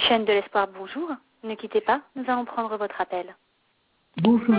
Chaîne de l'espoir, bonjour. Ne quittez pas, nous allons prendre votre appel. Bonjour.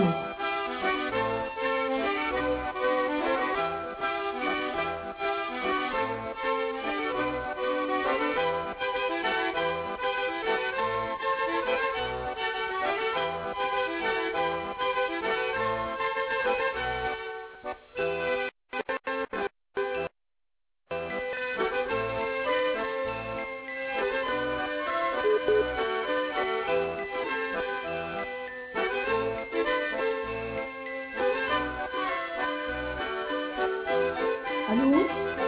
Allô?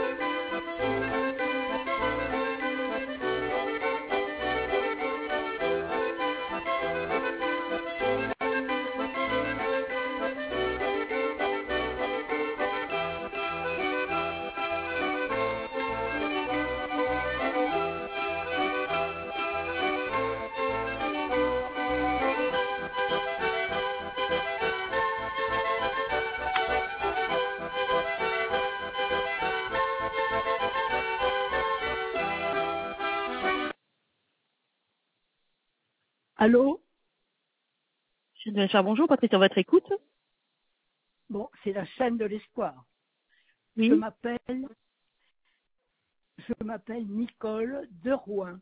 Allô? Je vais faire bonjour, Patrick, à votre écoute. Bon, c'est la chaîne de l'espoir. Oui. Je m'appelle Nicole de Rouen.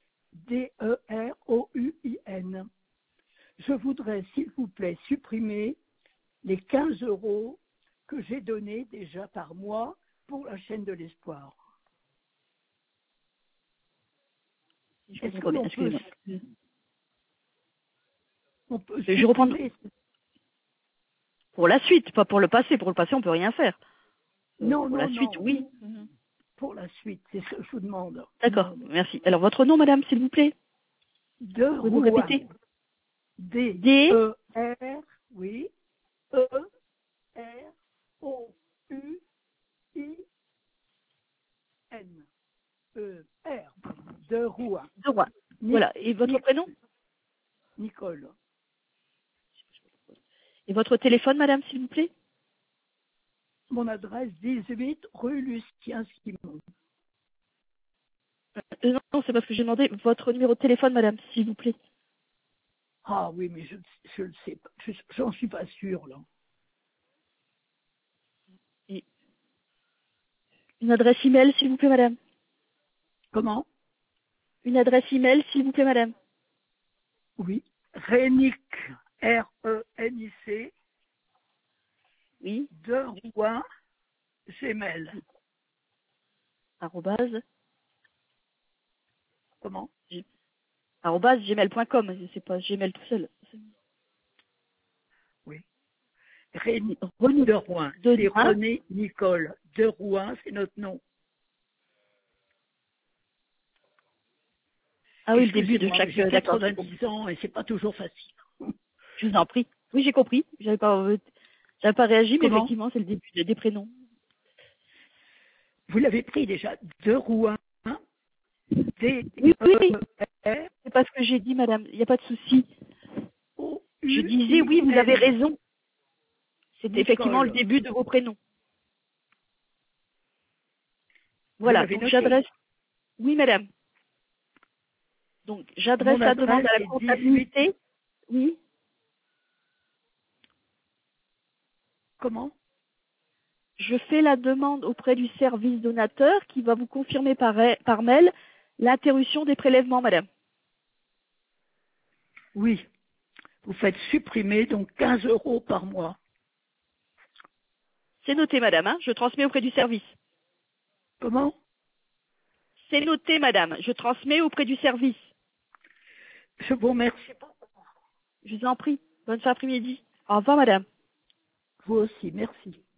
D-E-R-O-U-I-N. Je voudrais, s'il vous plaît, supprimer les 15 € que j'ai donnés déjà par mois pour la chaîne de l'espoir. Je Est-ce comprends bien. qu'on peut, Excusez-moi. on peut Je reprends supprimer? pour la suite, pas pour le passé. Pour le passé, on peut rien faire. Non, Pour non, la suite, non. oui. Pour la suite, c'est ce que je vous demande. D'accord, merci. Alors, votre nom, madame, s'il vous plaît? De Pouvez-vous Rouen. répéter? D. D-E-R, oui, E-R-O-U-I-N. E-R, de Rouen. De Rouen. Voilà. Et votre prénom? Nicole. Et votre téléphone, madame, s'il vous plaît? Mon adresse 18 rue Lucien Simon. Non, c'est parce que j'ai demandé votre numéro de téléphone, madame, s'il vous plaît. Ah oui, mais je le sais pas. J'en suis pas sûre, là. Et une adresse email, s'il vous plaît, madame. Comment? Une adresse email, s'il vous plaît, madame. Oui. Rénic, R-E-N-I-C, Oui. de Rouen, Gmail. Arrobase. Comment? Arrobase gmail.com. C'est pas Gmail tout seul. Oui. Rénic René de Rouen. de C'est Rouen. René Nicole. De Rouen, c'est notre nom. Ah oui, le début de Excusez-moi, chaque. mais j'ai D'accord. 90 ans et c'est pas toujours facile. Je vous en prie. Oui, j'ai compris. J'avais pas réagi, mais Comment? effectivement, c'est le début des prénoms. Vous l'avez pris déjà. De Rouen, Oui, oui. D-E-R-O-U-I-N. C'est pas ce que j'ai dit, madame. Il n'y a pas de souci. Je disais oui, vous avez raison. C'était effectivement le Nicole. début de vos prénoms. Vous Voilà. l'avez Donc noté. j'adresse. Oui, madame. Donc j'adresse Mon la demande adresse à la est 18. comptabilité. Oui. Comment? Je fais la demande auprès du service donateur qui va vous confirmer par mail l'interruption des prélèvements, madame. Oui. Vous faites supprimer donc 15 € par mois. C'est noté, madame. Hein. Je transmets auprès du service. Comment? C'est noté, madame. Je transmets auprès du service. Je vous remercie. Je vous en prie. Bonne fin après-midi. Au revoir, madame. Vous aussi. Merci.